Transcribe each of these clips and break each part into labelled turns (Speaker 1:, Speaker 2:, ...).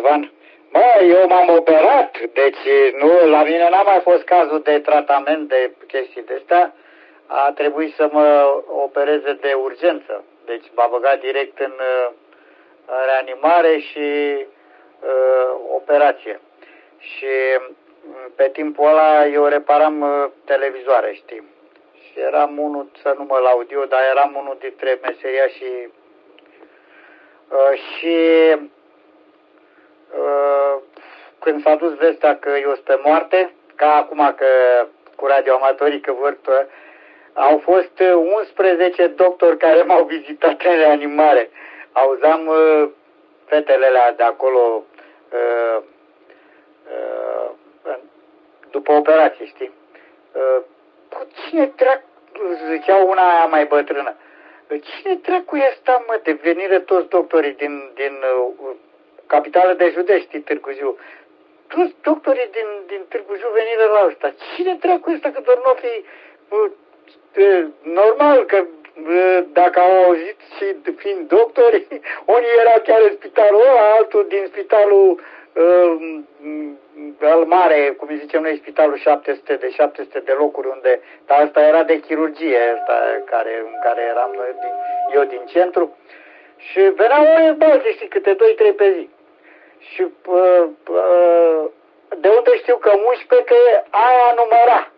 Speaker 1: Ivan. Bă, eu m-am operat, deci nu, la mine n-a mai fost cazul de tratament de chestii de astea. A trebuit să mă opereze de urgență. Deci m-a băgat direct în reanimare și operație. Și pe timpul ăla eu reparam televizoare, știi? Și eram unul, să nu mă laud eu, dar eram unul dintre meseriașii și când s-a dus vestea că eu sunt pe moarte, ca acum că cu radioamatorii că văd, au fost 11 doctori care m-au vizitat în reanimare. Auzeam fetele alea de acolo după operație, știi? Cu cine dracu, zicea una aia mai bătrână, cine dracu e ăsta, mă, de venire toți doctorii din capitală de județ, știi, Târgu Jiu. Toți doctorii din Târgu Jiu venire la ăsta. Cine dracu e ăsta, că doar nu fi normal, că dacă au auzit și fiind doctori, unii erau chiar în spitalul ăla, altul din spitalul al mare, cum îi zicem noi, spitalul 700 de locuri, unde, dar asta era de chirurgie, asta în care eram eu din centru, și veneau oameni balți, știi, câte 2-3 pe zi. Și de unde știu că 11, că aia număra.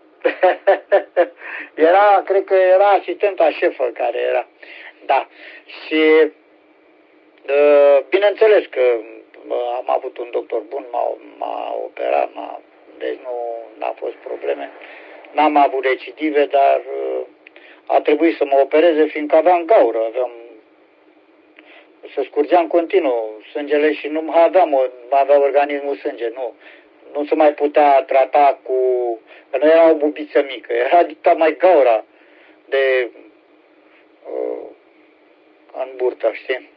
Speaker 1: Era, cred că era asistenta șefă care era. Da. Și bineînțeles că am avut un doctor bun, m-a operat, deci nu n-a fost probleme. N-am avut recidive, dar a trebuit să mă opereze, fiindcă aveam gaură, să scurgeam continuu sângele și nu mai avea organismul sânge, nu se mai putea trata că nu era o bubiță mică, era dictat mai gaura în burtă, știi?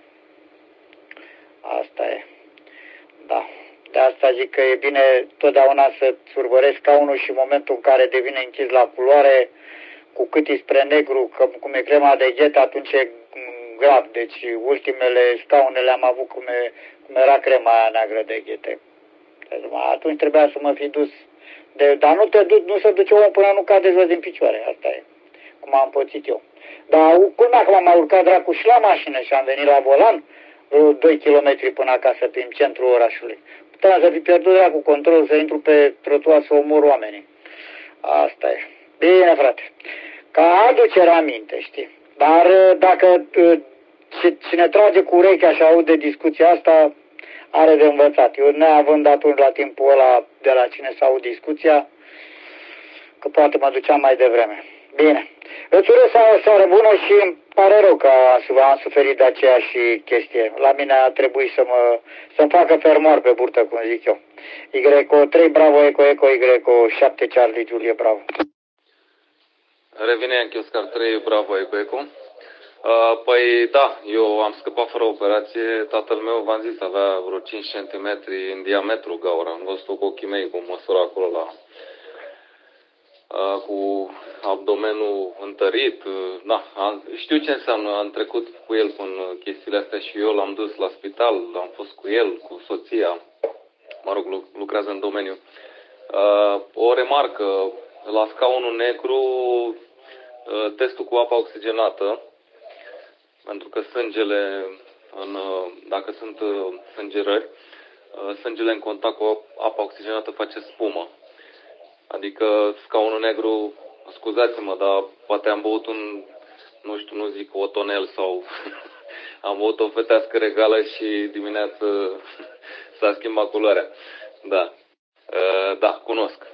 Speaker 1: Asta e. Da. De asta zic că e bine totdeauna să-ți urmărești scaunul și în momentul în care devine închis la culoare, cu cât e spre negru, cum e crema de ghete, atunci e grav. Deci ultimele scaune le-am avut cum era crema aia neagră de ghete. Atunci trebuia să mă fi dus. Dar nu se duce omul până nu cade jos din picioare. Asta e. Cum am pățit eu. Dar culmea că m-am mai urcat dracu și la mașină și am venit la volan 2 km până acasă prin centrul orașului. Puteam să fi pierdut dracu controlul, să intru pe trotuar să omor oamenii. Asta e. Bine, frate. Ca aducere aminte, știi? Dar dacă cine trage cu urechea și aude discuția asta, are de învățat. Eu neavând atunci la timpul ăla de la cine să aud discuția, că poate mă duceam mai devreme. Bine. Îți urez o seară bună și îmi pare rău că am suferit de aceeași chestie. La mine a trebuit să-mi facă fermoar pe burtă, cum zic eu. Y3 Bravo Eco Eco Y 7 Charlie Julie Bravo.
Speaker 2: Revine Yankee Oscar 3 Bravo Eco Eco. Păi da, eu am scăpat fără operație. Tatăl meu, v-am zis, avea vreo 5 cm în diametru gaura. Am văzut-o cu ochii mei, cu măsura acolo cu abdomenul întărit. Da, știu ce înseamnă. Am trecut cu el în chestiile astea și eu l-am dus la spital. Am fost cu el, cu soția. Mă rog, lucrează în domeniu. O remarcă, la scaunul negru, testul cu apa oxigenată, pentru că sângele, dacă sunt sângerări, sângele în contact cu apa oxigenată face spumă. Adică scaunul negru, scuzați-mă, dar poate am băut nu zic o tonel sau am băut o fetească regală și dimineață s-a schimbat culoarea. Da. Da, cunosc.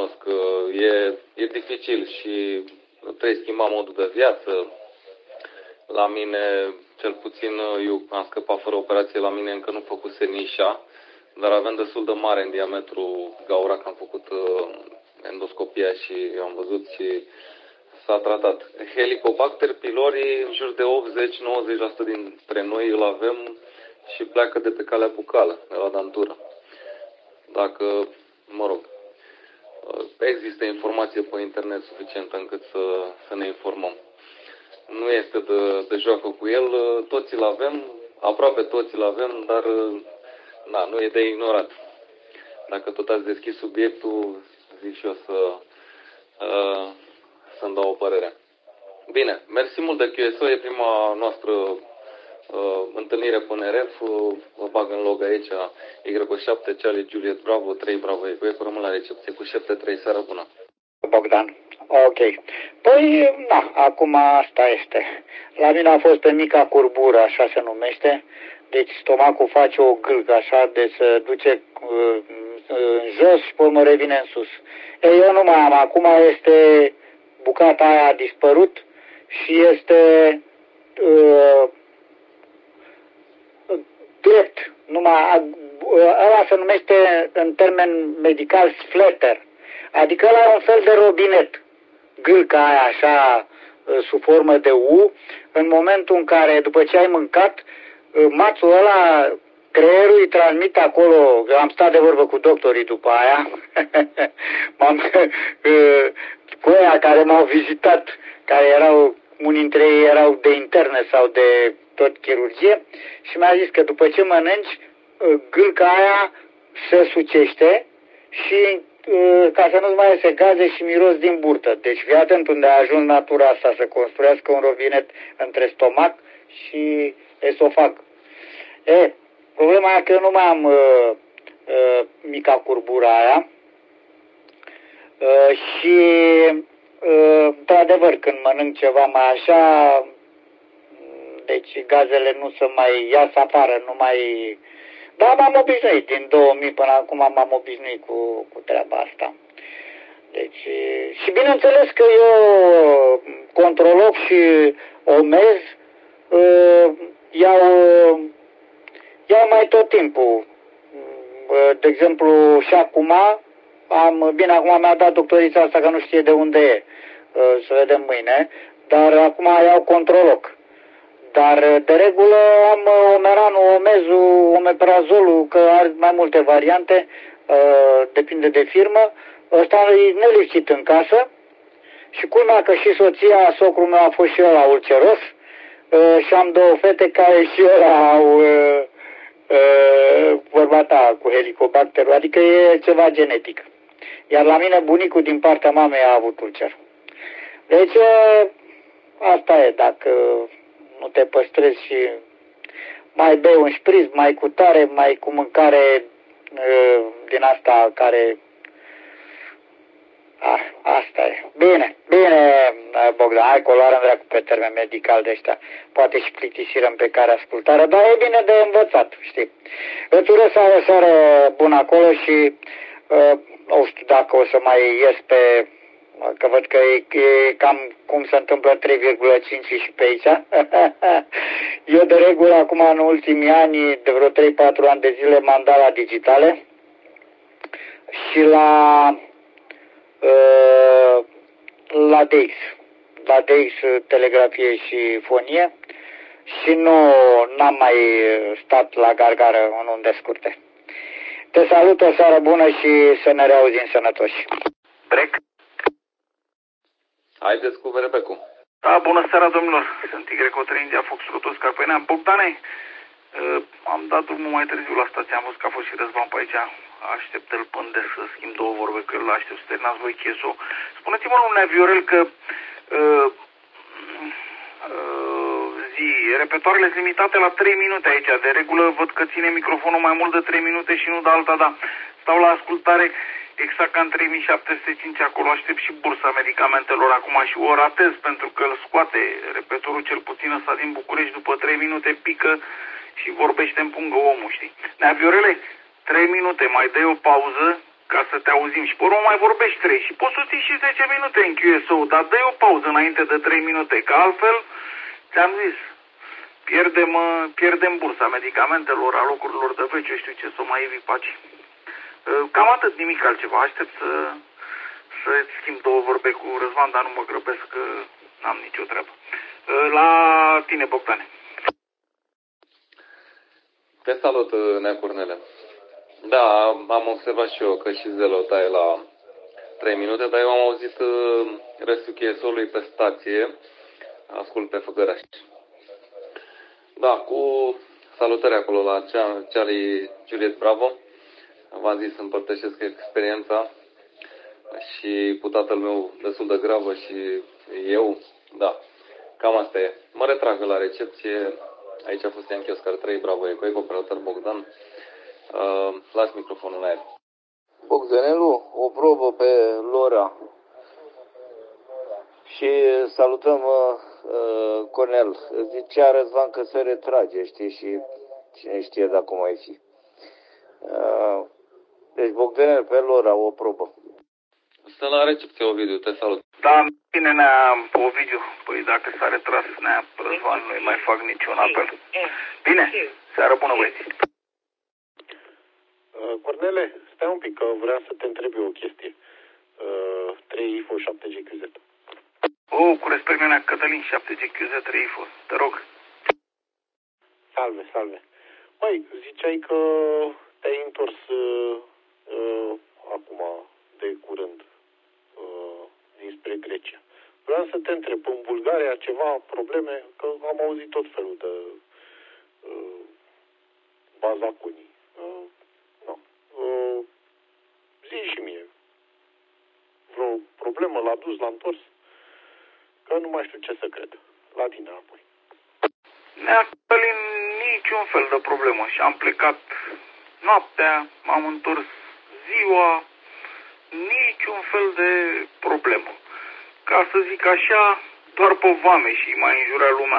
Speaker 2: E dificil și trebuie schimba modul de viață. La mine, cel puțin, eu am scăpat fără operație, la mine încă nu făcuse nișa, dar aveam destul de mare în diametru gaura, că am făcut endoscopia și am văzut și s-a tratat. Helicobacter pylori, în jur de 80-90% dintre noi îl avem și pleacă de pe calea bucală, de la dantură. Dacă, mă rog, există informație pe internet suficientă încât să ne informăm. Nu este de joacă cu el, toți îl avem, aproape toți îl avem, dar na, nu e de ignorat. Dacă tot ați deschis subiectul, zic și eu să-mi dau o părere. Bine, mersi mult de QSO, e prima noastră întâlnire cu NRF, vă bag în log aici, Y7, Charlie, Juliet, Bravo, 3, Bravo, Eco, rămân la recepție cu 7-3, seară bună.
Speaker 1: Bogdan. Ok. Păi, na, acum asta este. La mine a fost pe mica curbură, așa se numește. Deci stomacul face o gâlcă, așa, de se duce în jos și pe urmă revine în sus. Ei, eu nu mai am. Acum este bucata aia a dispărut și este drept. Ăla se numește în termen medical sfletter. Adică ăla e un fel de robinet. Gâlca aia așa sub formă de U, în momentul în care, după ce ai mâncat, mațul ăla, creierul îi transmite acolo, am stat de vorbă cu doctorii după aia, cu aia care m-au vizitat, care erau, unii dintre ei erau de interne sau de tot chirurgie, și mi-a zis că după ce mănânci, gâlca aia se sucește și ca să nu-ți mai iese gaze și miros din burtă. Deci fii atent unde a ajuns natura asta să construiască un robinet între stomac și esofag. Problema e că eu nu mai am mica curbură aia și într-adevăr când mănânc ceva mai așa, deci gazele nu se mai iasă afară, nu mai... Dar m-am obișnuit, din 2000 până acum m-am obișnuit cu treaba asta. Deci, și bineînțeles că eu, controlog și omez, iau mai tot timpul. De exemplu, și acum, bine, acum mi-a dat doctorița asta că nu știe de unde e, să vedem mâine, dar acum iau controlog. Dar de regulă am omeranul, omezul, omeprazolul, că are mai multe variante, depinde de firmă. Ăsta e nelipsit în casă și culmea că și soția, socrul meu a fost și ăla ulceros și am două fete care și ăla au vorba ta cu helicobacterul, adică e ceva genetic. Iar la mine bunicul din partea mamei a avut ulcer. Deci asta e, dacă nu te păstrezi și mai bei un șpriț, mai cu tare, mai cu mâncare din asta care... asta e. Bine, Bogdan, hai că o luarăm dracu pe termen medical de ăștia. Poate și plictisirăm pe care ascultare, dar e bine de învățat, știi. Îți urez să ai o seară bună acolo și nu știu dacă o să mai ies pe... că văd că e cam cum se întâmplă 3,5 și pe aici. Eu de regulă acum în ultimii ani, de vreo 3-4 ani de zile m-am dat la digitale și la DX. La DX telegrafie și fonie și n-am mai stat la gargară în unde scurte. Te salut, o seară bună și să ne reauzim sănătoși.
Speaker 3: Brec.
Speaker 2: Haideți cu Verbecu.
Speaker 3: Da, bună seara, domnilor. Sunt Y3 India Foxtrot Oscar Păinea. Bogdane, am dat drumul mai târziu la stație, am văzut că a fost și Răzvan pe aici. Aștept-l până de să schimb două vorbe cu el, aștept să terminați voi cheso. Spuneți-mă, domnule Viorel, că repetoarele sunt limitate la 3 minute aici. De regulă văd că ține microfonul mai mult de 3 minute și nu de alta, da. Stau la ascultare exact ca în 3705 acolo, aștept și bursa medicamentelor acum și o ratez pentru că îl scoate repetorul cel puțin ăsta din București, după 3 minute pică și vorbește în pungă omul, știi? Nea Viorele, 3 minute, mai dai o pauză ca să te auzim și pe urmă mai vorbești 3 și poți să ții și 10 minute în QSO, dar dai o pauză înainte de 3 minute, că altfel, ți-am zis, pierdem bursa medicamentelor, a locurilor de veci, eu știu ce să mai evi paci. Cam atât, nimic altceva. Aștept să-ți schimb două vorbe cu Răzvan, dar nu mă grăbesc că n-am nicio treabă. La tine, Bogdane.
Speaker 2: Te salut, Nea Cornele. Da, am observat și eu că și Zelo taie la 3 minute, dar eu am auzit restul QSO-ului pe stație, ascult pe Făgăraș. Da, cu Salutări acolo la Charlie Juliet Bravo. V-am zis să împărtășesc experiența și cu tatăl meu destul de gravă și eu, da, cam asta e. Mă retrag la recepție. Aici a fost în kiosk care 3 Bravo Eco, operator Bogdan. Las microfonul la el.
Speaker 4: Bogdanelu, o probă pe Lora. Și salutăm Cornel. Zicea Răzvan că se retrage, știi, și cine știe dacă mai fi. Deci Bogdanel pe Lora, o probă.
Speaker 2: Stă la recepție, Ovidiu, te salut.
Speaker 3: Da, bine, Nea Ovidiu. Păi dacă s-a retras Nea Răzvan, nu-i mai fac niciun apel. Bine, seară bună, băieți.
Speaker 5: Cornele, stai un pic, că vreau să te întreb eu o chestie. 3 IFO 7GQZ.
Speaker 3: Cu respect, Nea Cătălin, 7GQZ, 3 IFO. Te rog.
Speaker 5: Salve. Măi, ziceai că te-ai întors acum, de curând, dinspre Grecia. Vreau să te întreb, în Bulgaria ceva probleme? Că am auzit tot felul de bazacunii. Zi și mie. Vreo problemă l-a dus, l-a întors? Că nu mai știu ce să cred. La tine apoi.
Speaker 3: Nea Cătălin, niciun fel de problemă. Și am plecat noaptea, m-am întors ziua, niciun fel de problemă. Ca să zic așa, doar pe vame și mai înjurea lumea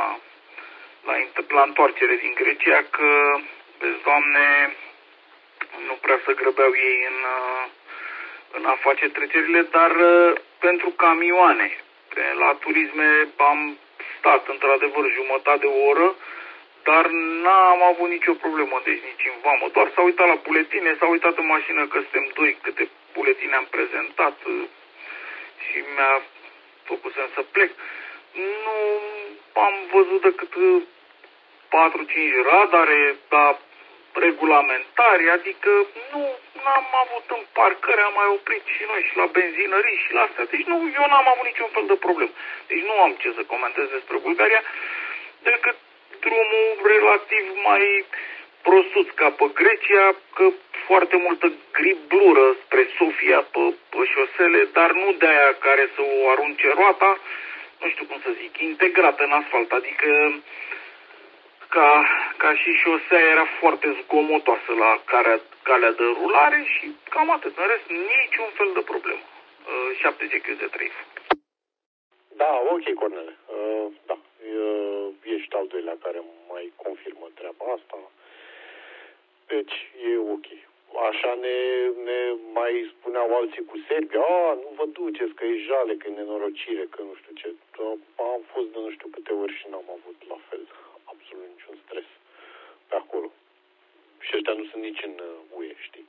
Speaker 3: la întoarcere din Grecia că, vezi, Doamne, nu prea să grăbeau ei în a face trecerile, dar pentru camioane. La turisme am stat într-adevăr jumătate de oră, dar n-am avut nicio problemă, deci nici în vamă. Doar s-a uitat la buletine, s-a uitat în mașină că suntem doi, câte buletine am prezentat și mi-a făcut să plec. Nu am văzut decât 4-5 radare, dar regulamentari, adică nu am avut în parcări, am mai oprit și noi și la benzinării și la astea. Deci eu n-am avut niciun fel de problemă. Deci nu am ce să comentez despre Bulgaria, decât drumul relativ mai prostuț ca pe Grecia, că foarte multă griblură spre Sofia pe șosele, dar nu de aia care să o arunce roata, nu știu cum să zic, integrată în asfalt, adică ca și șosea era foarte zgomotoasă la calea de rulare și cam atât. În rest, niciun fel de problemă. 7GQZ3.
Speaker 5: Da, ok, Cornele. Da, ești al doilea care mai confirmă treaba asta. Deci, e ok. Așa ne mai spuneau alții cu Serbia, nu vă duceți, că e jale, că e nenorocire, că nu știu ce. Am fost de nu știu câte ori și n-am avut la fel absolut niciun stres pe acolo. Și ăștia nu sunt nici în UE, știi.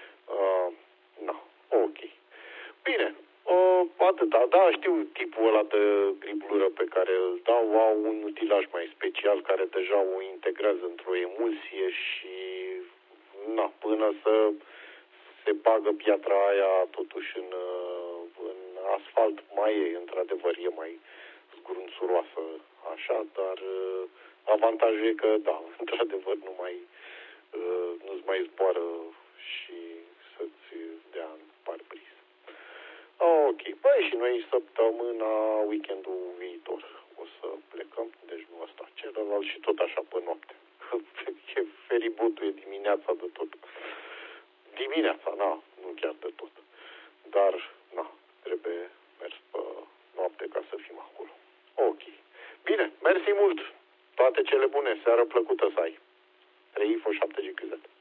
Speaker 5: Ok. Bine, atâta. Da, știu tipul ăla de griblură pe care îl dau, au un utilaj mai special care deja o integrează într-o emulsie și până să se bagă piatra aia totuși în asfalt mai e, într-adevăr, e mai zgrunțuroasă așa, dar avantajul e că, da, într-adevăr, nu-ți mai zboară și să-ți dea în parbriz. Ok, păi și noi săptămâna, weekendul viitor o să plecăm, deci nu ăsta, celălalt și tot așa pe noapte. Feribotul e dimineața de tot. Dimineața, nu chiar de tot. Dar, trebuie mers pe noapte ca să fim acolo. Ok. Bine, mersi mult. Toate cele bune. Seară plăcută să ai. 3 IFO 7GQZ.